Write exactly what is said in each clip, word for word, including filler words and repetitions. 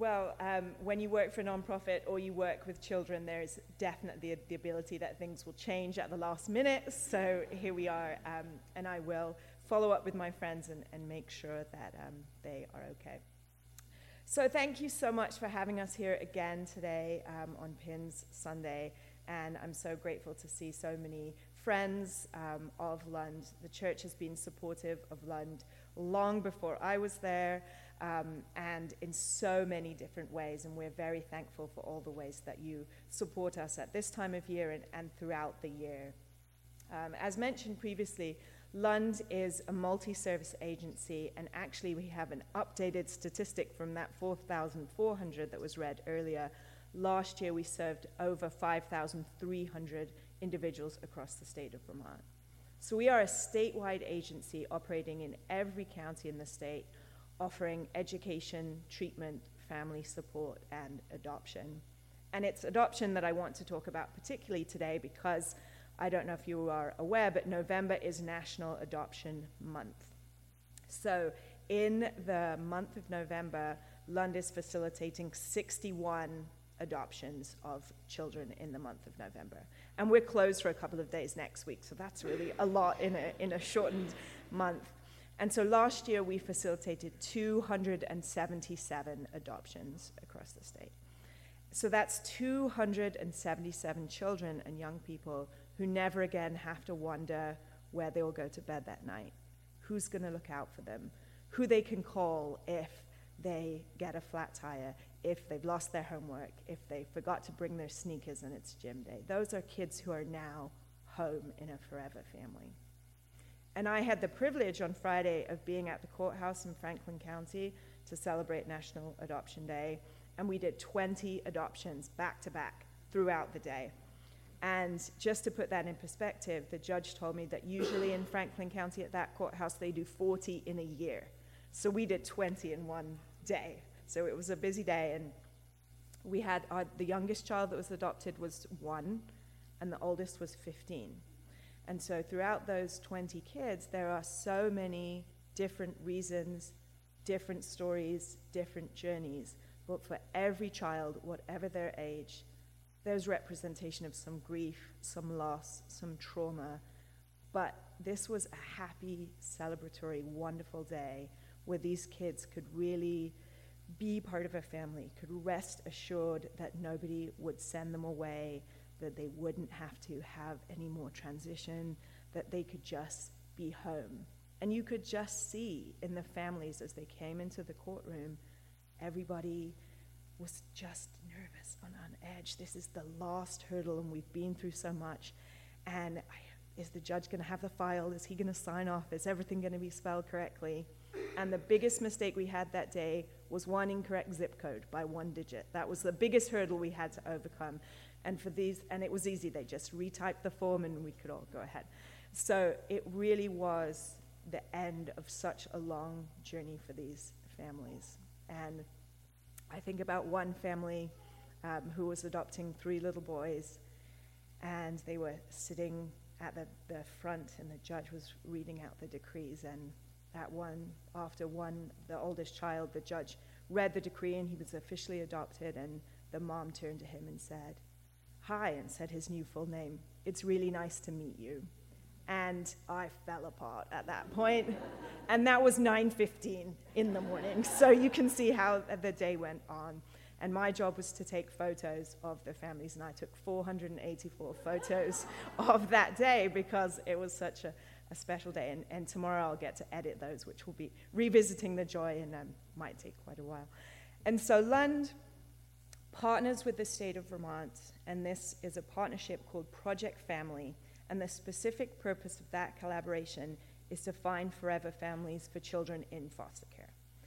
Well, um, when you work for a nonprofit or you work with children, there's definitely the ability that things will change at the last minute. So here we are, um, and I will follow up with my friends and, and make sure that um, they are okay. So thank you so much for having us here again today um, on Pins Sunday, and I'm so grateful to see so many friends um, of Lund. The church has been supportive of Lund long before I was there, um, and in so many different ways, and we're very thankful for all the ways that you support us at this time of year and, and throughout the year. Um, as mentioned previously, Lund is a multi-service agency, and actually we have an updated statistic from that four thousand four hundred that was read earlier. Last year we served over five thousand three hundred individuals across the state of Vermont. So we are a statewide agency operating in every county in the state, offering education, treatment, family support, and adoption. And it's adoption that I want to talk about particularly today because I don't know if you are aware, but November is National Adoption Month. So in the month of November, Lund is facilitating sixty-one adoptions of children in the month of November. And we're closed for a couple of days next week, so that's really a lot in a, in a shortened month. And so last year we facilitated two hundred seventy-seven adoptions across the state. So that's two hundred seventy-seven children and young people who never again have to wonder where they will go to bed that night, who's going to look out for them, who they can call if they get a flat tire, if they've lost their homework, if they forgot to bring their sneakers and it's gym day. Those are kids who are now home in a forever family. And I had the privilege on Friday of being at the courthouse in Franklin County to celebrate National Adoption Day, and we did twenty adoptions back to back throughout the day. And just to put that in perspective, the judge told me that usually in Franklin County at that courthouse, they do forty in a year. So we did twenty in one day. So it was a busy day, and we had our, the youngest child that was adopted was one, and the oldest was fifteen. And so throughout those twenty kids, there are so many different reasons, different stories, different journeys. But for every child, whatever their age, there's representation of some grief, some loss, some trauma. But this was a happy, celebratory, wonderful day where these kids could really be part of a family, could rest assured that nobody would send them away, that they wouldn't have to have any more transition, that they could just be home. And you could just see in the families as they came into the courtroom, everybody was just nervous and on edge. This is the last hurdle, and we've been through so much. And I, is the judge going to have the file? Is he going to sign off? Is everything going to be spelled correctly? And the biggest mistake we had that day was one incorrect zip code by one digit. That was the biggest hurdle we had to overcome. And for these, and it was easy. They just retyped the form, and we could all go ahead. So it really was the end of such a long journey for these families. And I think about one family um, who was adopting three little boys, and they were sitting at the, the front, and the judge was reading out the decrees. And at one, after one, the oldest child, the judge read the decree, and he was officially adopted, and the mom turned to him and said, "Hi," and said his new full name. "It's really nice to meet you." And I fell apart at that point. And that was nine fifteen in the morning. So you can see how the day went on. And my job was to take photos of the families, and I took four hundred eighty-four photos of that day because it was such a, a special day. And, and tomorrow I'll get to edit those, which will be revisiting the joy, and um, might take quite a while. And so Lund partners with the state of Vermont, and this is a partnership called Project Family. And the specific purpose of that collaboration is to find forever families for children in foster care.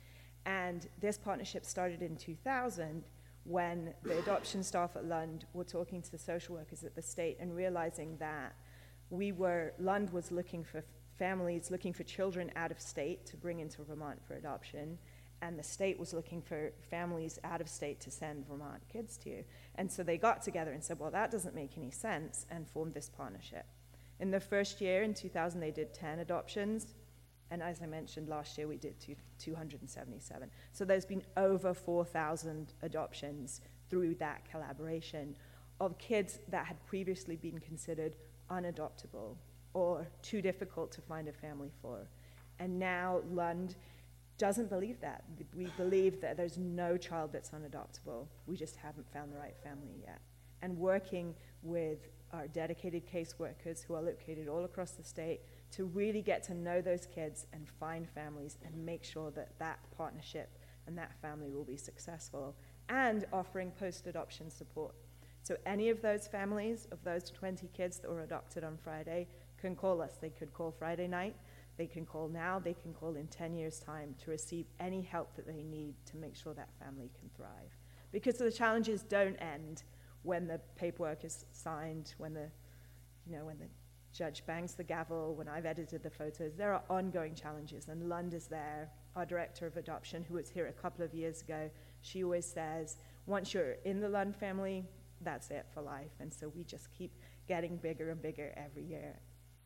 And this partnership started in two thousand when the adoption staff at Lund were talking to the social workers at the state and realizing that we were, Lund was looking for families, looking for children out of state to bring into Vermont for adoption, and the state was looking for families out of state to send Vermont kids to. And so they got together and said, well, that doesn't make any sense, and formed this partnership. In the first year, in two thousand, they did ten adoptions. And as I mentioned, last year we did two hundred seventy-seven. So there's been over four thousand adoptions through that collaboration of kids that had previously been considered unadoptable or too difficult to find a family for. And now Lund doesn't believe that. We believe that there's no child that's unadoptable. We just haven't found the right family yet. And working with our dedicated caseworkers who are located all across the state to really get to know those kids and find families and make sure that that partnership and that family will be successful, and offering post-adoption support. So any of those families, of those twenty kids that were adopted on Friday, can call us. They could call Friday night, they can call now, they can call in ten years' time to receive any help that they need to make sure that family can thrive. Because the challenges don't end when the paperwork is signed, when the, you know, when the judge bangs the gavel, when I've edited the photos. There are ongoing challenges, and Lund is there. Our director of adoption, who was here a couple of years ago, she always says, once you're in the Lund family, that's it for life. And so we just keep getting bigger and bigger every year.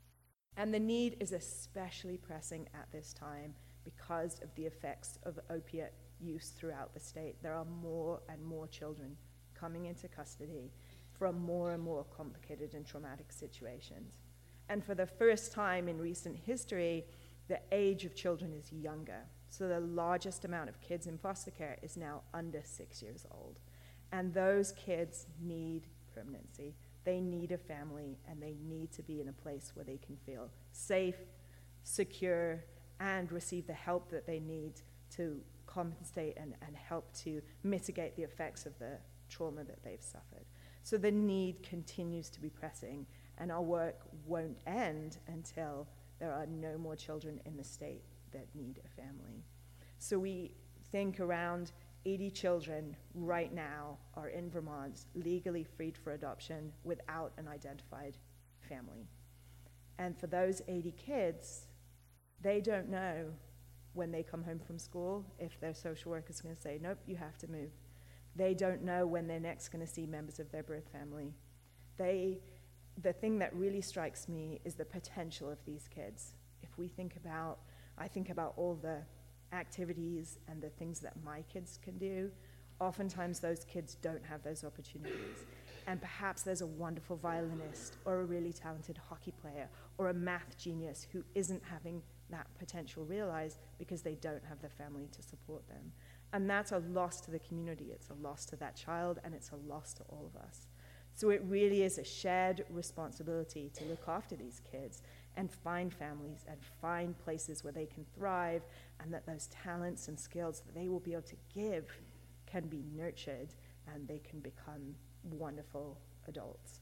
And the need is especially pressing at this time because of the effects of opiate use throughout the state. There are more and more children coming into custody from more and more complicated and traumatic situations. And for the first time in recent history, the age of children is younger. So the largest amount of kids in foster care is now under six years old. And those kids need permanency. They need a family, and they need to be in a place where they can feel safe, secure, and receive the help that they need to compensate and, and help to mitigate the effects of the trauma that they've suffered. So the need continues to be pressing, and our work won't end until there are no more children in the state that need a family. So we think around eighty children right now are in Vermont legally freed for adoption without an identified family. And for those eighty kids, they don't know when they come home from school if their social worker is going to say, nope, you have to move. They don't know when they're next going to see members of their birth family. They, the thing that really strikes me is the potential of these kids. If we think about, I think about all the activities and the things that my kids can do, oftentimes those kids don't have those opportunities. And perhaps there's a wonderful violinist or a really talented hockey player or a math genius who isn't having that potential realized because they don't have the family to support them. And that's a loss to the community, it's a loss to that child, and it's a loss to all of us. So it really is a shared responsibility to look after these kids and find families and find places where they can thrive, and that those talents and skills that they will be able to give can be nurtured and they can become wonderful adults.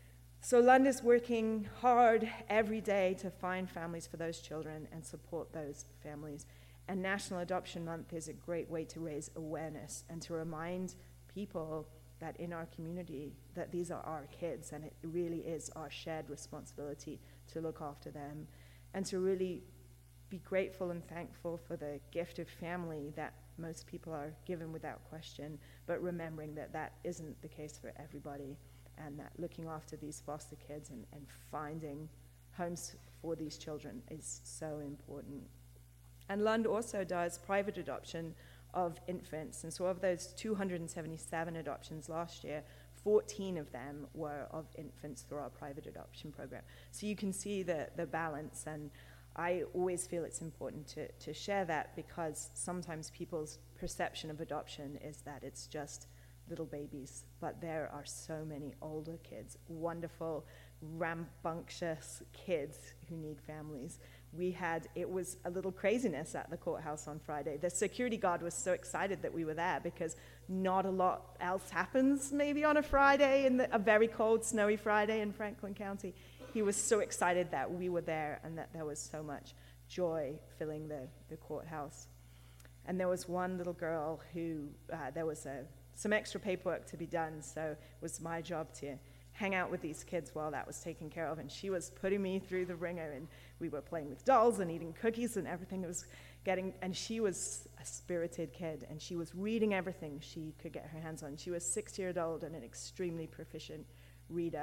So Lund is working hard every day to find families for those children and support those families. And National Adoption Month is a great way to raise awareness and to remind people that in our community that these are our kids, and it really is our shared responsibility to look after them and to really be grateful and thankful for the gift of family that most people are given without question, but remembering that that isn't the case for everybody, and that looking after these foster kids and, and finding homes for these children is so important. And Lund also does private adoption of infants, and so of those two hundred seventy-seven adoptions last year, fourteen of them were of infants through our private adoption program. So you can see the, the balance, and I always feel it's important to, to share that, because sometimes people's perception of adoption is that it's just little babies, but there are so many older kids, wonderful, rambunctious kids who need families. We had, it was a little craziness at the courthouse on Friday. The security guard was so excited that we were there because not a lot else happens maybe on a Friday, in the, a very cold, snowy Friday in Franklin County. He was so excited that we were there and that there was so much joy filling the, the courthouse. And there was one little girl who, uh, there was a, some extra paperwork to be done, so it was my job to hang out with these kids while that was taken care of, and she was putting me through the ringer, and we were playing with dolls and eating cookies and everything was getting, and she was a spirited kid, and she was reading everything she could get her hands on. She was six years old and an extremely proficient reader.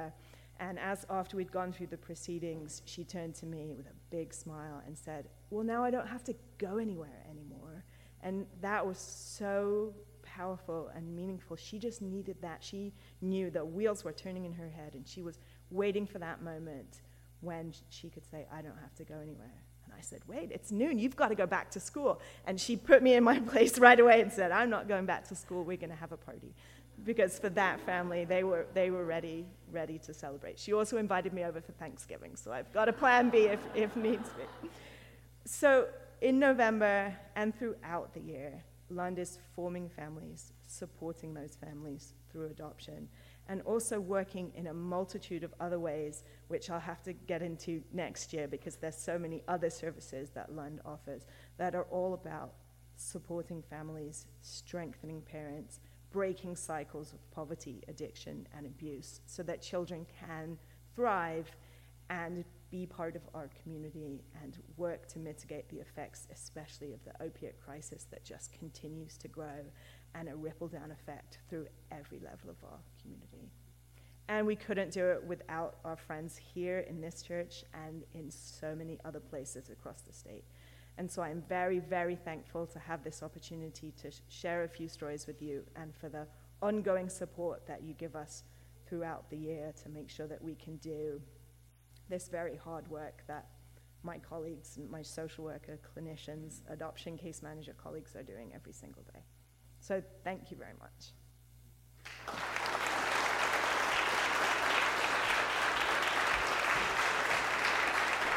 And as after we'd gone through the proceedings, she turned to me with a big smile and said, well, now I don't have to go anywhere anymore. And that was so powerful and meaningful. She just needed that. She knew the wheels were turning in her head, and she was waiting for that moment when she could say, I don't have to go anywhere. And I said, wait, it's noon. You've got to go back to school. And she put me in my place right away and said, I'm not going back to school. We're going to have a party. Because for that family, they were they were ready ready to celebrate. She also invited me over for Thanksgiving, so I've got a plan B if, if needs be. So in November and throughout the year, Lund is forming families, supporting those families through adoption, and also working in a multitude of other ways, which I'll have to get into next year because there's so many other services that Lund offers that are all about supporting families, strengthening parents, breaking cycles of poverty, addiction, and abuse so that children can thrive and be part of our community and work to mitigate the effects, especially of the opiate crisis that just continues to grow and a ripple-down effect through every level of our community. And we couldn't do it without our friends here in this church and in so many other places across the state. And so I'm very, very thankful to have this opportunity to sh- share a few stories with you and for the ongoing support that you give us throughout the year to make sure that we can do this very hard work that my colleagues, my social worker, clinicians, adoption case manager colleagues are doing every single day. So thank you very much.